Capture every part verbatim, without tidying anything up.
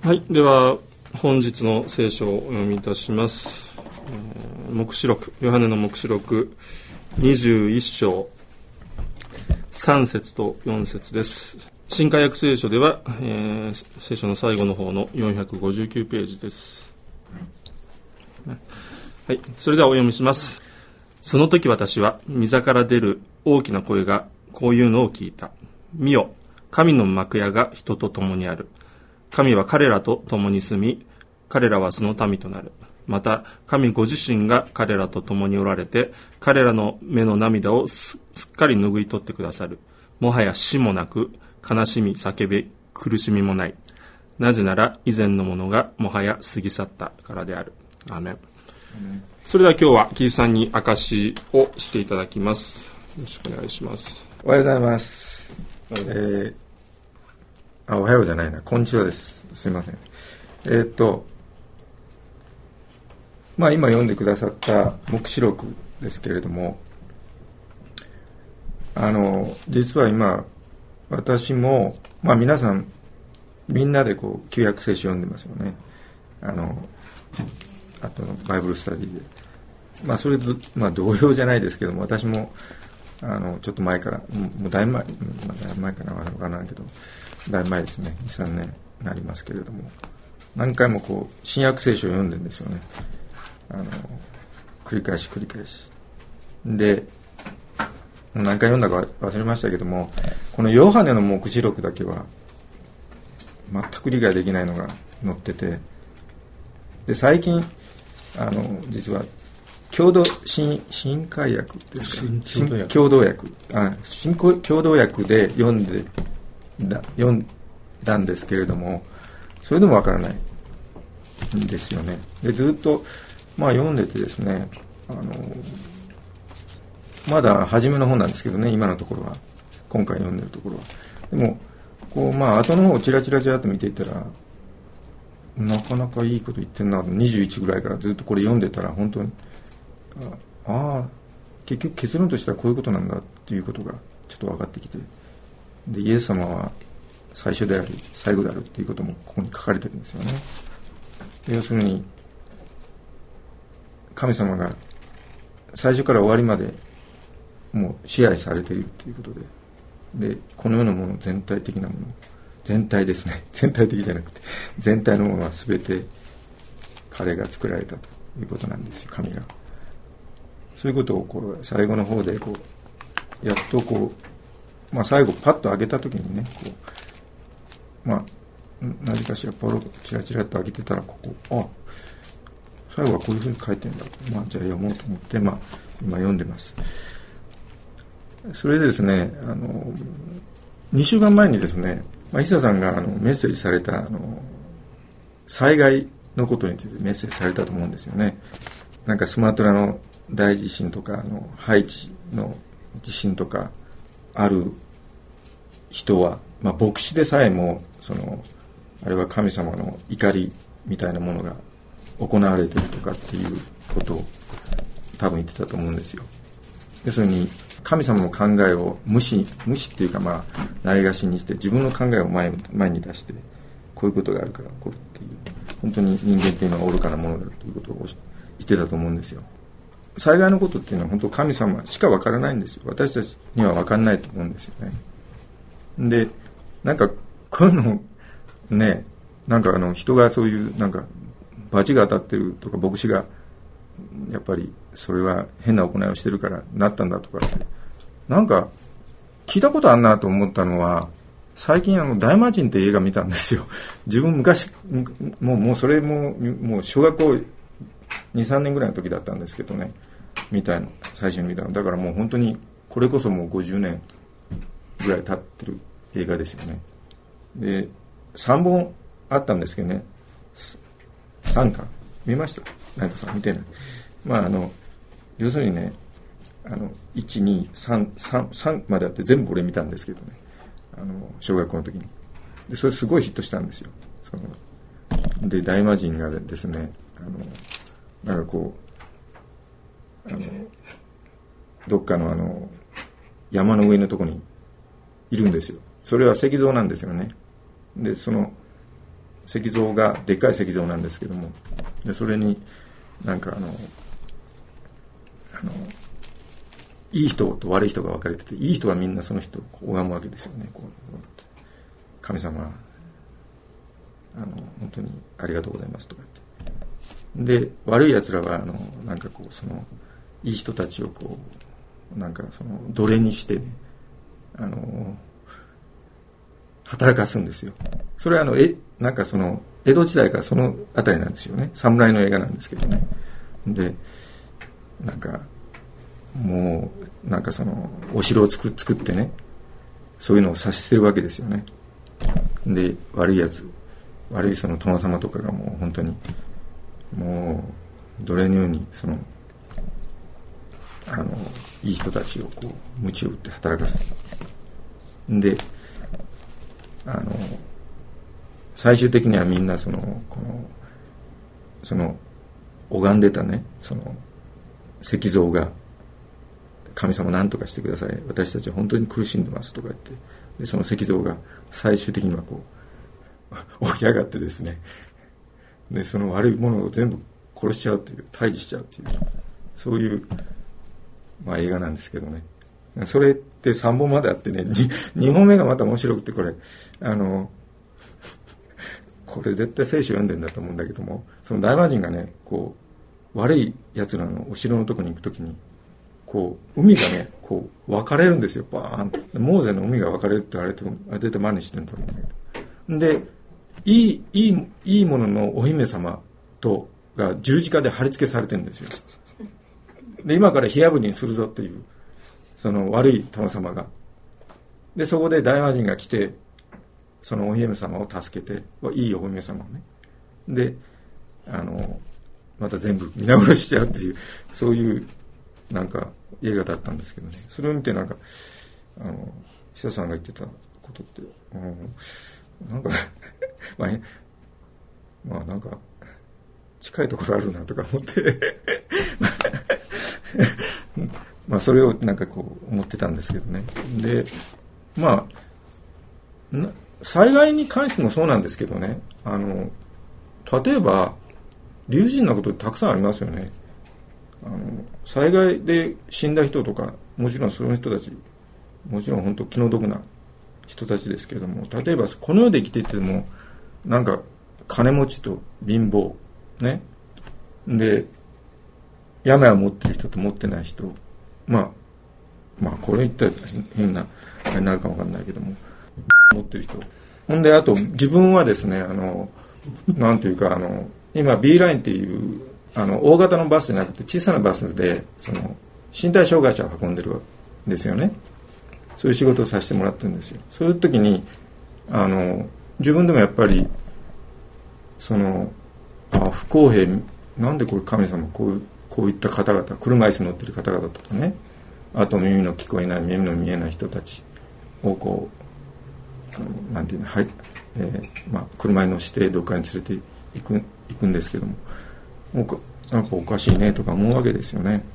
はい、では本日の聖書をお読みいたします。えー、黙示録、ヨハネの黙示録にじゅういっ章さん節とよん節です。新海訳聖書では、えー、聖書の最後の方のよんひゃくごじゅうきゅうページです。はい、それではお読みします。その時私は御座から出る大きな声がこういうのを聞いた。見よ、神の幕屋が人と共にある。神は彼らと共に住み、彼らはその民となる。また神ご自身が彼らと共におられて、彼らの目の涙を す, すっかり拭い取ってくださる。もはや死もなく、悲しみ、叫び、苦しみもない。なぜなら以前のものがもはや過ぎ去ったからである。アーメン。それでは今日はキリストさんに証しをしていただきます。よろしくお願いします。 おはようございます。えー、あ、おはようじゃないな、こんにちはです。すいません。えー、っとまあ今読んでくださった黙示録ですけれども、あの実は今私もまあ皆さんみんなでこう旧約聖書読んでますよね。あのあとのバイブルスタディで、まあそれとまあ同様じゃないですけども、私もあのちょっと前からもうだいぶ前、まあ、だいぶ前かな分からないけど、だいぶ前ですね、にさんねんになりますけれども、何回もこう新約聖書を読んでるんですよね。あの繰り返し繰り返しで、何回読んだか忘れましたけども、このヨハネの黙示録だけは全く理解できないのが載ってて、で最近あの実は共同 新, 新海訳ですか、新共同訳、あ、新共同訳で読んでだ読んだんですけれども、それでもわからないんですよね。でずっとまあ読んでてですね、あのまだ初めの方なんですけどね、今のところは、今回読んでるところは。でもこうまあ後の方をチラチラチラと見ていったら、なかなかいいこと言ってんな。にじゅういちぐらいからずっとこれ読んでたら本当に、ああ結局結論としてはこういうことなんだっていうことがちょっと分かってきて、でイエス様は最初であり最後であるっていうこともここに書かれてるんですよね。要するに神様が最初から終わりまでもう支配されているということで、でこの世のもの全体的なもの、全体ですね、全体的じゃなくて全体のものは全て彼が作られたということなんですよ、神が。そういうことをこう最後の方でこうやっとこう、まあ、最後パッと開けた時にね、こうまあ何かしらポロチラチラっと開けてたら、ここあ最後はこういうふうに書いてるんだ、まあ、じゃあ読もうと思って、まあ、今読んでます。それでですね、あのにしゅうかんまえにですね、まあ、久さんがあのメッセージされたあの災害のことについてメッセージされたと思うんですよね。なんかスマトラの大地震とか、あのハイチの地震とかある人は、まあ、牧師でさえもそのあれは神様の怒りみたいなものが行われているとかっていうことを多分言ってたと思うんですよ。要するに神様の考えを無視無視っていうか、まあないがしにして自分の考えを 前, 前に出して、こういうことがあるから起こるっていう、本当に人間っていうのは愚かなものだということを言ってたと思うんですよ。災害のことっていうのは本当神様しか分からないんですよ。私たちには分からないと思うんですよね。でなんかこういうのね、なんかあの人がそういうなんか罰が当たってるとか、牧師がやっぱりそれは変な行いをしてるからなったんだとかって、なんか聞いたことあんなと思ったのは、最近あの大魔神って映画見たんですよ。自分昔もうもうそれももう小学校にさんねんぐらいの時だったんですけどね、見たの最初に見たのだから、もう本当にこれこそもうごじゅうねんぐらい経ってる映画ですよね。でさんぼんあったんですけどね、さんかん見ました。成田さん見てない。まああの要するにね、あのいちにさんさんさんまであって全部俺見たんですけどね、あの小学校の時に。でそれすごいヒットしたんですよ。そので大魔神がですね、あのなんかこうあのどっかのあの山の上のとこにいるんですよ。それは石像なんですよね。でその石像がでっかい石像なんですけども、でそれになんかあのあのいい人と悪い人が分かれてて、いい人はみんなその人を拝むわけですよね。こう神様あの本当にありがとうございますとか言って、で悪いやつらはあのなんかこうそのいい人たちをこうなんかその奴隷にしてね、あの働かすんですよ。それはあのえなんかその江戸時代からそのあたりなんですよね。侍の映画なんですけどね。でなんかもうなんかそのお城を作作ってね、そういうのを察してるわけですよね。で悪いやつ悪いその殿様とかがもう本当にもう奴隷のようにそのあのいい人たちをこう鞭を打って働かす。であの最終的にはみんなそのこのその拝んでたねその石像が神様何とかしてください、私たちは本当に苦しんでますとか言って、でその石像が最終的にはこう起き上がってですね、でその悪いものを全部殺しちゃうという退治しちゃうというそういう、まあ、映画なんですけどね。それってさんぼんまであってね、にほんめがまた面白くて、これあのこれ絶対聖書読んでんだと思うんだけども、その大魔神がねこう悪いやつらのお城のとこに行くときにこう海がねこう分かれるんですよ。バーンとモーゼの海が分かれるって言われてもあれで真似してるんだと思うんだけど、でいいいいいいもののお姫様とが十字架で貼り付けされてるんですよ。で今から火あぶりにするぞっていうその悪い殿様が、でそこで大魔神が来てそのお姫様を助けて、いいお姫様をね、であのまた全部皆殺ししちゃうっていうそういうなんか映画だったんですけどね。それを見てなんかあの久さんが言ってたことって、うん、なんかまあ、まあなんか近いところあるなとか思ってまあそれをなんかこう思ってたんですけどね。でまあな災害に関してもそうなんですけどね、あの例えば理不尽なことってたくさんありますよね。あの災害で死んだ人とかもちろんその人たちもちろん本当気の毒な人たちですけれども、例えばこの世で生きていてもなんか金持ちと貧乏ねで病を持ってる人と持ってない人、まあまあこれ言ったら変なあれになるかもわかんないけども持ってる人、ほんであと自分はですねあのなんていうかあの今 B ラインっていうあの大型のバスじゃなくて小さなバスでその身体障害者を運んでるんですよね。そういう仕事をさせてもらってるんですよ。そういう時にあの自分でもやっぱりそのあ不公平、なんでこれ神様こういうこういった方々、車椅子乗ってる方々とかね、あと耳の聞こえない耳の見えない人たちをこうなんていうの、はい、えー、まあ車に乗せてどっかに連れて行く行くんですけども、もうなんかおかしいねとか思うわけですよね。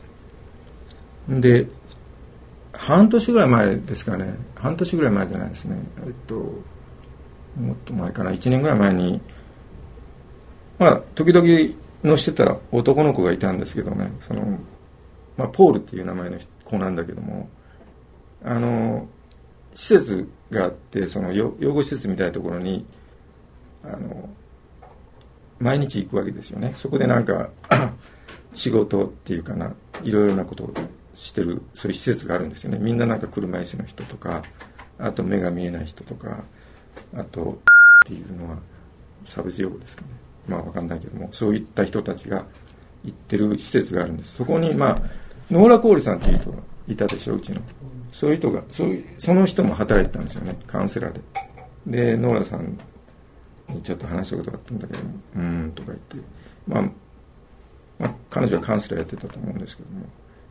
で半年ぐらい前ですかね、半年ぐらい前じゃないですね、えっともっと前かな、いちねんぐらい前にまあ時々乗してた男の子がいたんですけどね、その、まあ、ポールっていう名前の子なんだけども、あの施設があって、その養護施設みたいなところにあの毎日行くわけですよね。そこでなんか仕事っていうかないろいろなことをしてるそういう施設があるんですよね。みんななんか車椅子の人とか、あと目が見えない人とか、あとっていうのは差別用語ですかね、まあ分かんないけども、そういった人たちが行ってる施設があるんです。そこにまあノーラ・コーリさんっていう人がいたでしょ、うちの。そういう人がそういうその人も働いてたんですよね、カウンセラーで。でノーラさんにちょっと話したことがあったんだけども、うーんとか言って、まあ、まあ彼女はカウンセラーやってたと思うんですけども、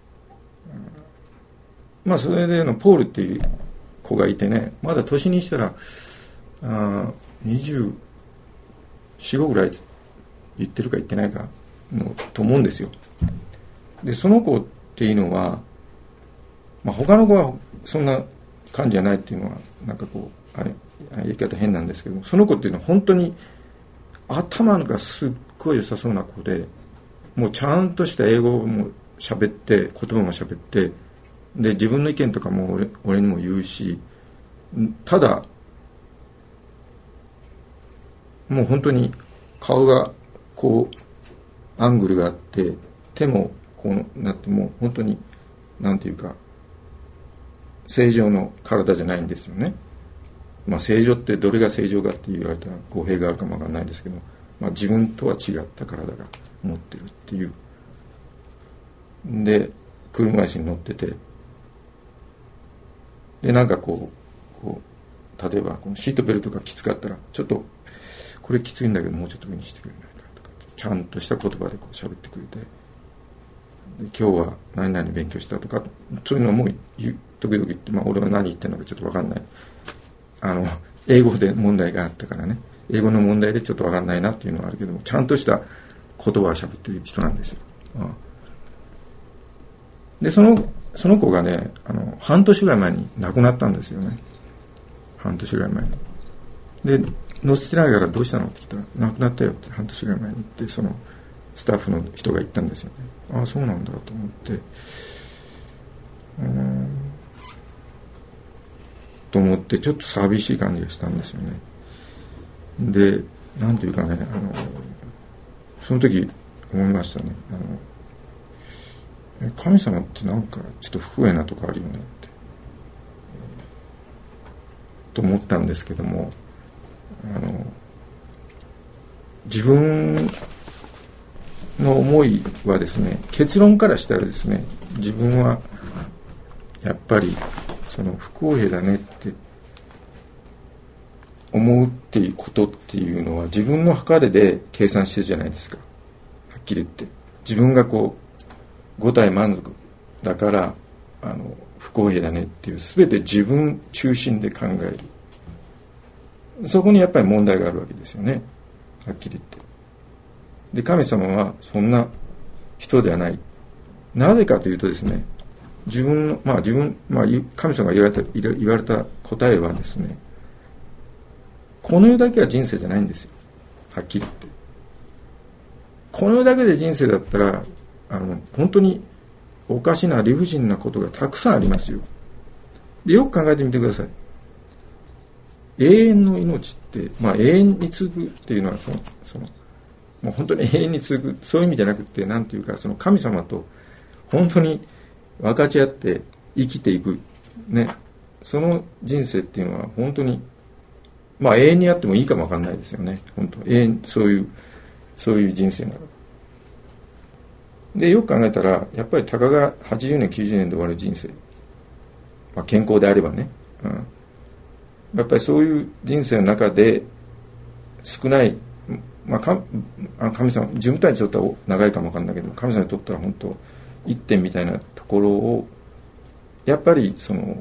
まあそれでのポールっていう子がいてね、まだ年にしたらあにじゅうよん、ごぐらい言ってるか言ってないかのと思うんですよ。でその子っていうのは、まあ、他の子はそんな感じじゃないっていうのはなんかこうあれ言い方変なんですけども、その子っていうのは本当に頭がすっごい良さそうな子で、もうちゃんとした英語も喋って、言葉も喋って、で自分の意見とかも 俺, 俺にも言うし、ただもう本当に顔がこうアングルがあって、手もこうなって、もう本当になんていうか正常の体じゃないんですよね。まあ正常ってどれが正常かって言われたら語弊があるかもわかんないですけど、まあ、自分とは違った体が持ってるっていう。で車椅子に乗ってて、でなんかこう、こう例えばこのシートベルトがきつかったら、ちょっとこれきついんだけどもうちょっと上にしてくれないかとか、ちゃんとした言葉でこう喋ってくれて、で今日は何々勉強したとか、そういうのも時々言って、まあ、俺は何言ってるのかちょっと分かんない、あの英語で問題があったからね、英語の問題でちょっと分かんないなっていうのはあるけども、ちゃんとした言葉を喋ってる人なんですよ。うん、でそのその子がね、あの半年ぐらい前に亡くなったんですよね。半年ぐらい前に。で乗せてないからどうしたのって聞いたら、亡くなったよって半年ぐらい前に言って、そのスタッフの人が言ったんですよね。ああそうなんだと思って、うーんと思ってちょっと寂しい感じがしたんですよね。でなんていうかね、あのその時思いましたね。あの神様ってなんかちょっと不公なとこあるよねって、と思ったんですけども、あの自分の思いはですね、結論からしたらですね、自分はやっぱりその不公平だねって思うっていうことっていうのは自分の計れで計算してるじゃないですか。はっきり言って自分がこう五体満足だからあの不公平だねっていう、全て自分中心で考える、そこにやっぱり問題があるわけですよね、はっきり言って。で神様はそんな人ではない。なぜかというとですね、自分のまあ自分、まあ、神様が言われた言われた答えはですね、この世だけは人生じゃないんですよ、はっきり言って。この世だけで人生だったらあの本当におかしな理不尽なことがたくさんありますよ。でよく考えてみてください。永遠の命って、まあ、永遠に続くっていうのはそのそのもう本当に永遠に続く、そういう意味じゃなくて、なんていうか、その神様と本当に分かち合って生きていくね、その人生っていうのは本当にまあ永遠にあってもいいかもわかんないですよね。本当永遠、そういうそういう人生なので、よく考えたらやっぱりたかがはちじゅうねんきゅうじゅうねんで終わる人生、まあ、健康であればね、うん、やっぱりそういう人生の中で少ない、まあ、か神様自分たちにとっては長いかもわかんないけど、神様にとったら本当一点みたいなところをやっぱりその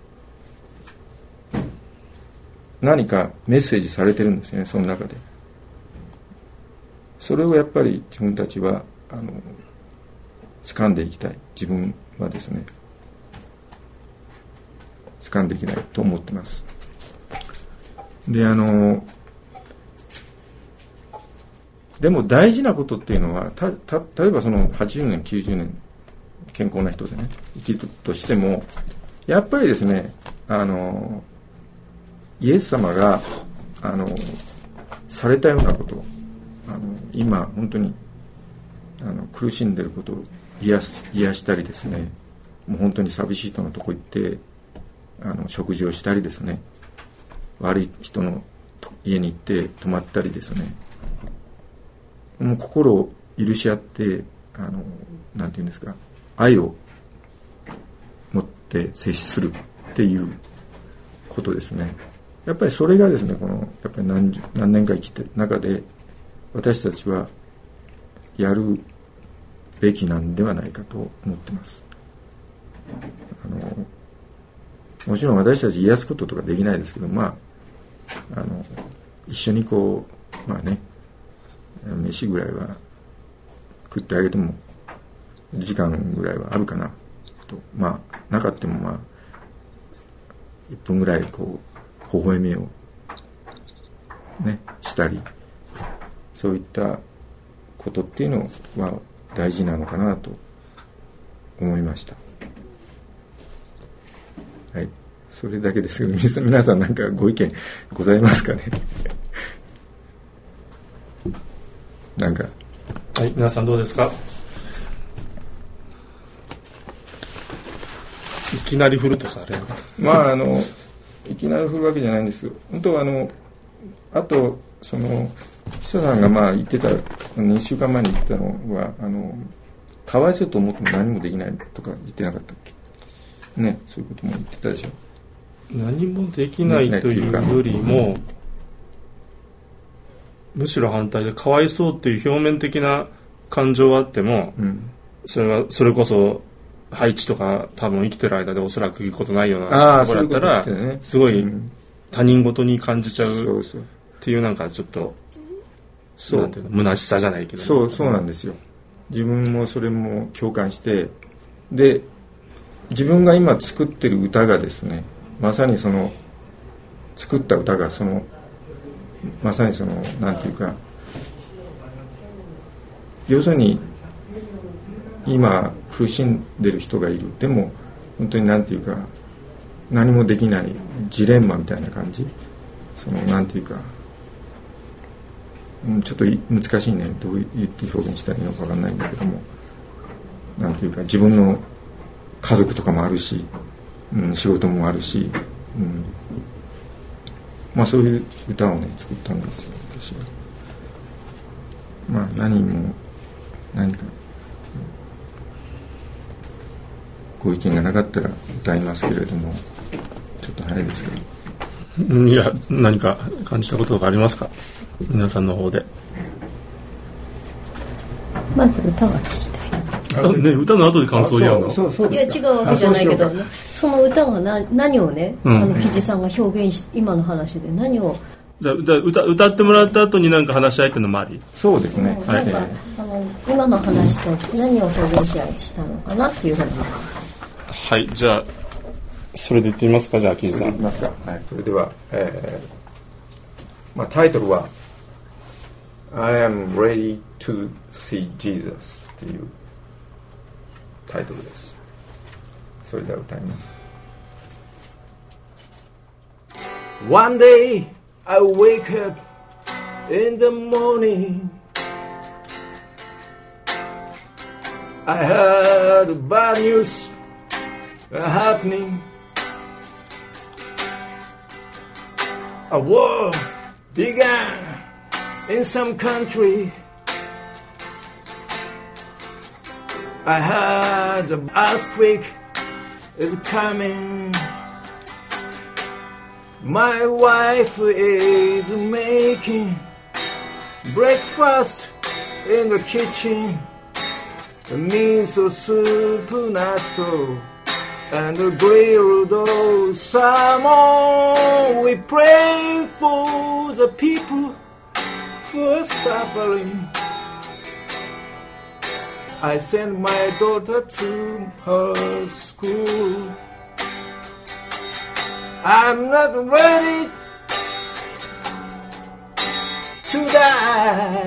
何かメッセージされてるんですよね、その中で。それをやっぱり自分たちはあの掴んでいきたい、自分はですね掴んでいきたいと思ってます。であのでも大事なことっていうのは、たた例えばそのはちじゅうねんきゅうじゅうねん健康な人でね生きるとしても、やっぱりですね、あのイエス様があのされたようなこと、あの今本当にあの苦しんでいることを癒す癒したりですね、もう本当に寂しい人のとこ行ってあの食事をしたりですね、悪い人の家に行って泊まったりですね、もう心を許し合ってあのなんていうんですか、愛を持って接するっていうことですね。やっぱりそれがですね、このやっぱり 何, 何年か生きてる中で私たちはやるべきなんではないかと思ってます。あのもちろん私たち癒すこととかできないですけど、まああの一緒にこうまあね、飯ぐらいは食ってあげても時間ぐらいはあるかなと、まあなかったもまあいっぷんぐらいこう微笑みをねしたり、そういったことっていうのは大事なのかなと思いました。はい、それだけですけど、皆さん何かご意見ございますかね。なんか、 はい、皆さんどうですか。いきなり振るとさ、あれまああのいきなり振るわけじゃないんですよ。本当はあのあとその久さんがまあ言ってたにしゅうかんまえに言ってたのは、あのかわいそうと思っても何もできないとか言ってなかったっけね。そういうことも言ってたでしょ。 何もできないというよりも、むしろ反対で、かわいそうっていう表面的な感情はあっても、うん、それはそれこそハイチとか多分生きてる間でおそらく言うことないようなところだったら、ううね、すごい他人事に感じちゃうっていう、なんかちょっとそうなんていうの、虚しさじゃないけど、ね、 そうそうなんですよ。自分もそれも共感して、で自分が今作ってる歌がですね、まさにその作った歌がそのまさにそのなんていうか、要するに今苦しんでる人がいる、でも本当になんていうか何もできないジレンマみたいな感じ、そのなんていうか、うん、ちょっと難しいね、どう言って表現したらいいのか分かんないんだけども、なんていうか自分の家族とかもあるし、うん、仕事もあるし、うん、まあそういう歌をね作ったんですよ、私は。まあ何も何かご意見がなかったら歌いますけれども、ちょっと早いですけど。いや、何か感じたことがありますか、皆さんの方で。 まず歌が聞きたい。 歌, ね、歌の後で感想を言うの。 そうそうそう、 いや違うわけじゃないけど、ね、そ, その歌がな何をね、うん、あの木地さんが表現し、今の話で何をじゃあ 歌, 歌ってもらった後に何か話し合いっていうのもあり。 そうですね、 うん、なんか、はい、あの今の話と何を表現し合いしたのかなっていうふうに。 はい、じゃあそれで言ってみますか。じゃあ木地さん。 いきますか。はい、それでは、えーまあ、タイトルは I am ready to see Jesus っていうタイトルです。それでは歌います。 One day I wake up in the morning, I heard bad news happening. A war began in some country. I heard the earthquake is coming. My wife is making breakfast in the kitchen. Miso soup, natto, and the grilled salmon. We pray for the people who are suffering. I send my daughter to her school. I'm not ready to die,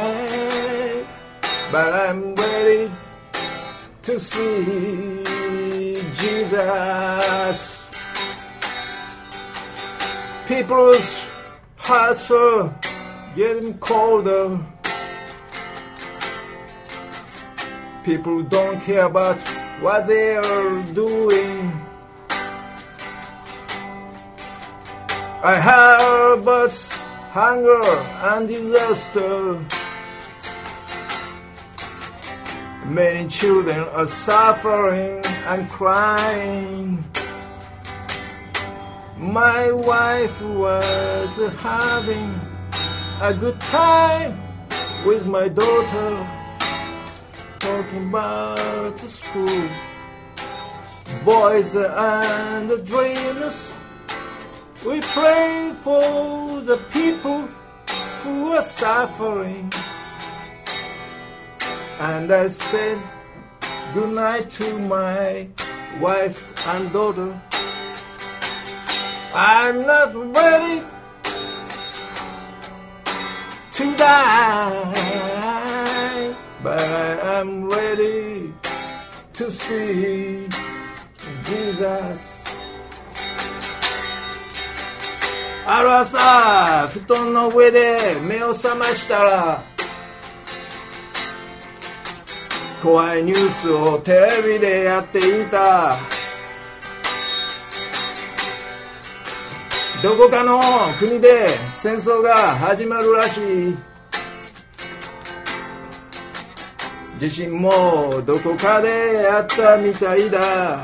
but I'm ready to see Jesus. People's hearts are getting colder. People don't care about what they are doing. I heard about hunger and disaster. Many children are suffering and crying. My wife was having a good time with my daughter, talking about the school. Boys and the dreamers, we pray for the people who are suffering. And I said good night to my wife and daughter. I'm not ready die, but I am ready to see Jesus. ある朝布団の上で目を覚ましたら、怖いニュースをテレビでやっていた。どこかの国で戦争が始まるらしい。地震もどこかであったみたいだ。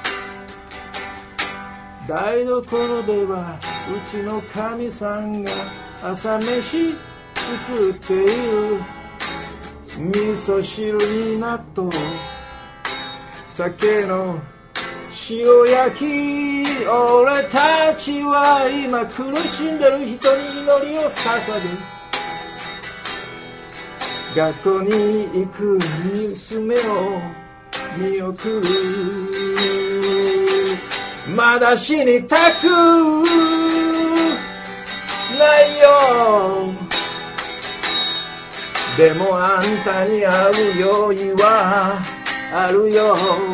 台所ではうちのかみさんが朝飯作っている。味噌汁に納豆、酒の塩焼き。俺たちは今苦しんでる人に祈りを捧げ、学校に行く娘を見送る。まだ死にたくないよ、でもあんたに会う用意はあるよ。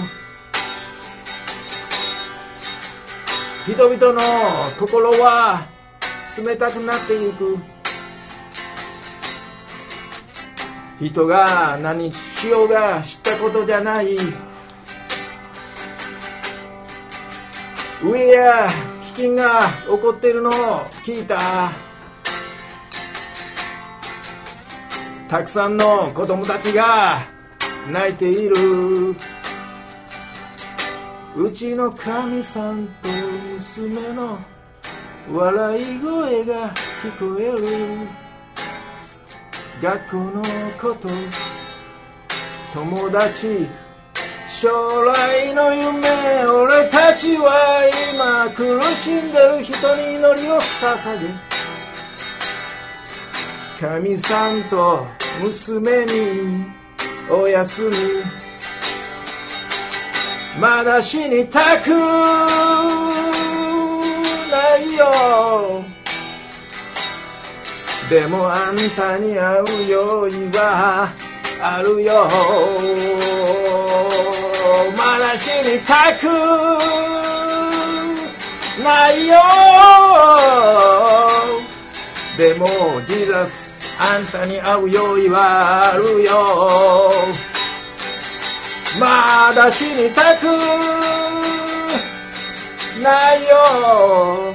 人々の心は冷たくなっていく。人が何しようが知ったことじゃない。上や飢饉が起こっているのを聞いた。たくさんの子供たちが泣いている。うちのかみさんと娘の笑い声が聞こえる。学校のこと、友達、将来の夢。俺たちは今苦しんでる人に祈りを捧げ、かみさんと娘におやすみ。まだ死にたくないよ、でもあんたに会う用意はあるよ。まだ死にたくないよ、でもジーザスあんたに会う用意はあるよ。まだ死にたくないよ、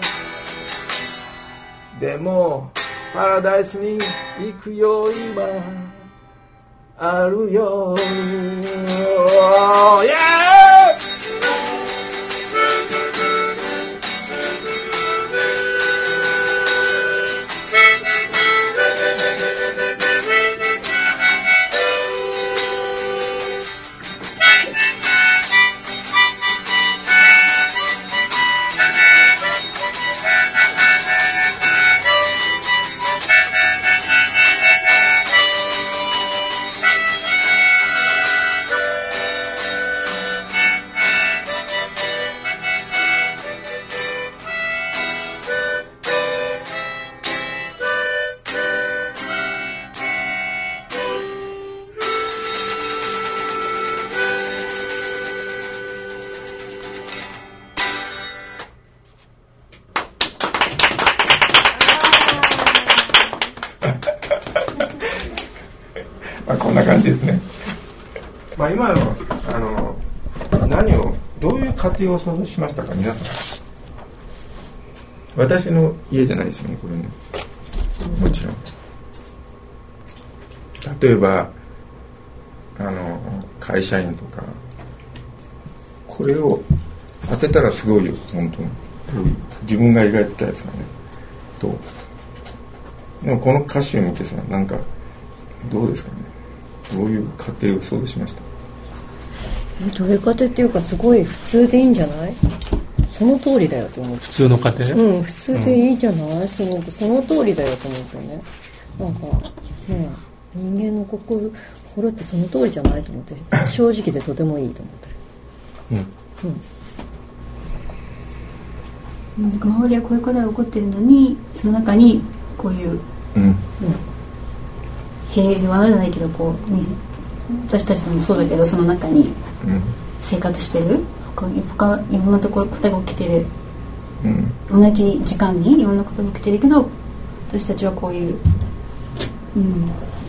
でもパラダイスに行く用意はあるよ。yeah! まあ、こんな感じですね。まあ、今のあの何をどういう家庭を想像しましたか皆さん。私の家じゃないですよねこれね。もちろん例えばあの会社員とかこれを当てたらすごいよ本当に自分が描いてたやつがねとでもこの歌詞を見てさなんかどうですかねどういう家庭を想像しました？ どういう家庭っていうかすごい普通でいいんじゃない？その通りだよと思って。 普通の家庭？ うん普通でいいじゃない、うん、そのその通りだよと思ってね。なんかね人間の心心ってその通りじゃないと思って正直でとてもいいと思ってる。 うん。うん、周りはこういうことが起こってるのにその中にこういう、 うんうん、 平和じゃないけどこう、ね、私たちもそうだけどその中に生活してる、他他いろんなところことが起きてる、うん、同じ時間にいろんなことが起きてるけど私たちはこういう、うん、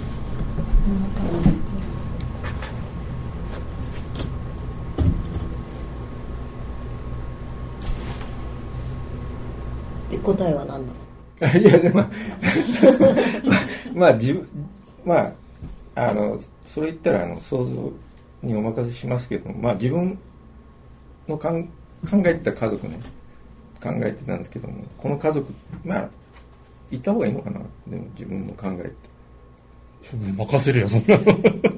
で答えは何なの？ いやでもまあ自分まああのそれ言ったらあの想像にお任せしますけど、まあ自分のかん考えてた家族ね考えてたんですけども、この家族まあいた方がいいのかな、でも自分の考えて任せるよそんなの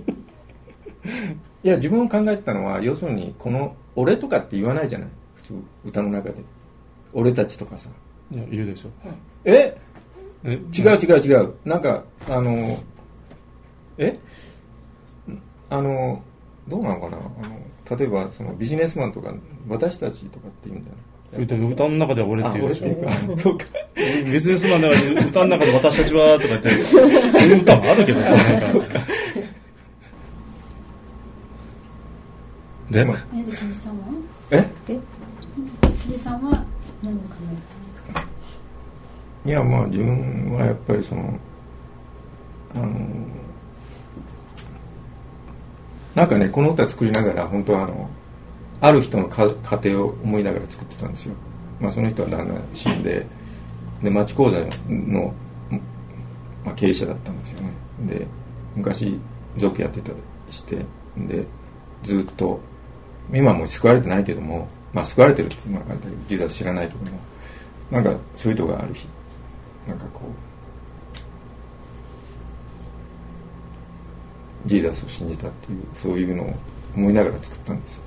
いや自分を考えてたのは要するにこの俺とかって言わないじゃない普通歌の中で俺たちとかさ。 いや言うでしょ。 ええ違う違う違うなんかあのえあのどうなのかな、あの例えばそのビジネスマンとか私たちとかって言うんじゃない、 歌の中では俺って言うでしょ。 そうかビジネスマンでは歌の中で私たちはとか言ってそういう歌もあるけどさなんかで、まあ、 えでキジさんはえでキジさんは何を考えた？ いやまあ自分はやっぱりそのあのなんかねこの歌作りながら本当はあのある人の家庭を思いながら作ってたんですよ。まあその人は旦那死んでで町工場の、まあ、経営者だったんですよね。で昔族やってたりしてでずっと今はもう救われてないけども、まあ救われてるって今は実は知らないけどもなんかそういう人がある日なんかこうジーザスを信じたっていうそういうのを思いながら作ったんですよ。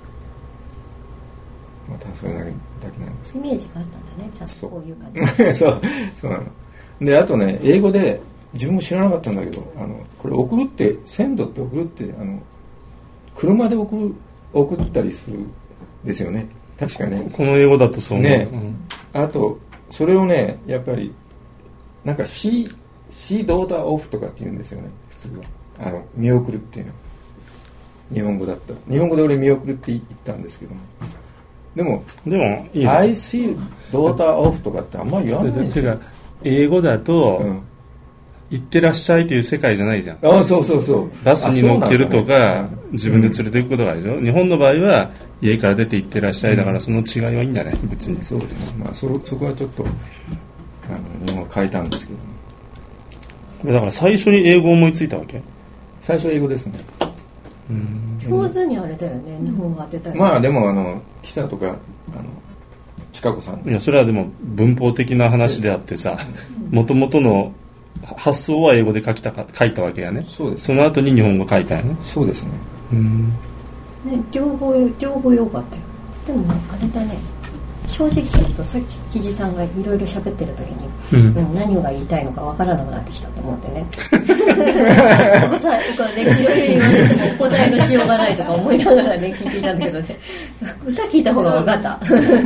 またそれだけだけなんですけどイメージがあったんだねちゃんとこういう感じそうそうなのであとね英語で自分も知らなかったんだけどあのこれ送るって鮮度って送るってあの車で送る送ったりするですよね確かねこの英語だとそうね、 うん、 あとそれをねやっぱりなんか C, C ドーターオフとかって言うんですよね普通はあの見送るっていうの日本語だった日本語で俺見送るって言ったんですけどもでもでもいいじゃん I see ドーターオフとかってあんまり言わないんですよ。 英語だと、うん、行ってらっしゃいという世界じゃないじゃん。 あそうそうそうバスに乗っけるとか、ね、自分で連れて行くことがあるでしょ、うん、日本の場合は家から出て行ってらっしゃいだからその違いはいいんだね別に。 そうですね、まあ、そ, そこはちょっとあの日本語変えたんですけど、 これだから最初に英語思いついたわけ？ 最初英語ですね。 うん上手にあれだよね日本語当てたよね。 まあでもあの記者とかあの近子さんいやそれはでも文法的な話であってさもともとの発想は英語で書きたか書いたわけやね。 そうです。 その後に日本語書いたよね。 そうですね。 うんね両方両方良かったよ。でもあれだね正直言うとさっきキジさんがいろいろ喋ってる時に、うんうん、何が言いたいのかわからなくなってきたと思ってねお答えとかねいろいろ言われてもお答えのしようがないとか思いながらね聞いていたんだけどね歌聞いた方が分かった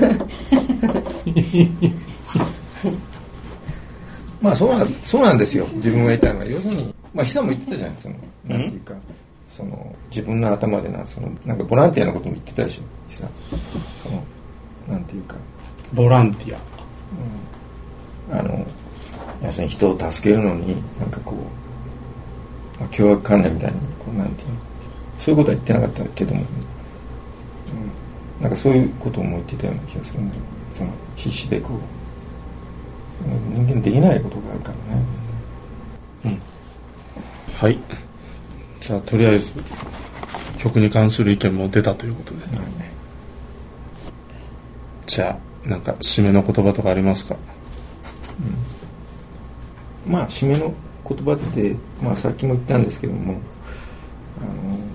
まあそうなそうなんですよ。自分が言いたいのは要するにまあ久も言ってたじゃないそのなんていうか、うん、その自分の頭でなそのなんかボランティアのことも言ってたでしょ久そのなんていうかボランティア、 うん、あの要するに人を助けるのになんかこう、まあ、凶悪観念みたいにこうなんていうのそういうことは言ってなかったけども、うん、なんかそういうことも言ってたような気がするんだよ。その必死でこう人間できないことがあるからね、 うん、はいじゃあとりあえず曲に関する意見も出たということで、はい、じゃあなんか締めの言葉とかありますか？ うん、まあ締めの言葉で、まあ、さっきも言ったんですけどもあの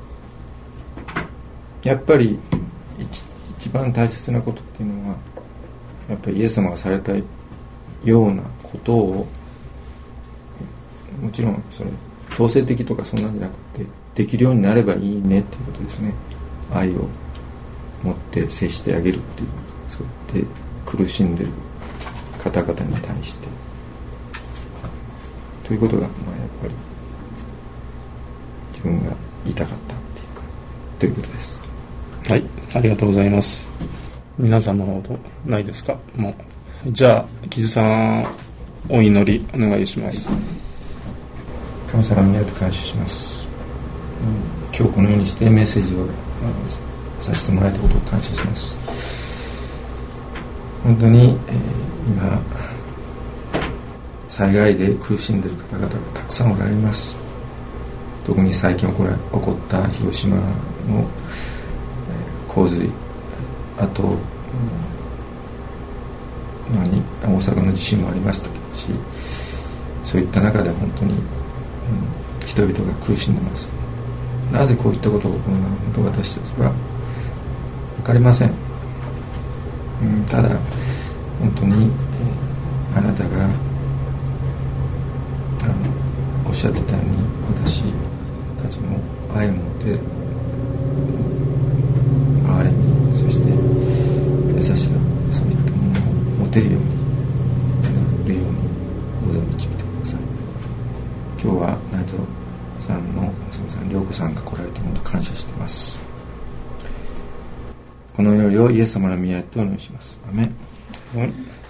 やっぱり一番大切なことっていうのはやっぱりイエス様がされたようなことをもちろんそれ強制的とかそんなんじゃなくてできるようになればいいねっていうことですね。愛を持って接してあげるっていうそうやって苦しんでる方々に対してということがまあやっぱり自分が言いたかったっていうかということです。 はい、ありがとうございます。皆さんのほどないですか？もうじゃあ木津さん、お祈りお願いします。はい、 神様にありがとう感謝します、うん、今日このようにしてメッセージをさせてもらえたことを感謝します。本当に、えー、今災害で苦しんでいる方々がたくさんおられます。特に最近起こら、起こった広島の、えー、洪水、あと、うん、何大阪の地震もありましたし、そういった中で本当に、うん、人々が苦しんでます。なぜこういったことが起こるのか本当私たちは分かりません、うん、ただ本当に、えー、あなたがあのおっしゃってたように私たちも愛を持って憐れみ、そして優しさ、そういったものを持てるようになるようにどうぞ導いてください。今日は内藤さんの娘さん涼子さんが来られて本当感謝しています。この祈りをイエス様の御愛でお願いします。アメン。